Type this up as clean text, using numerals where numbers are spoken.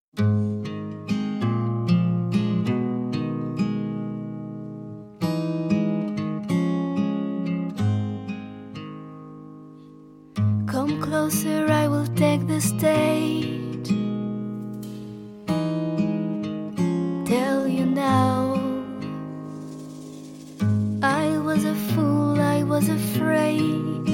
Come closer, I will take the stage. Tell you now, I was a fool, I was afraid.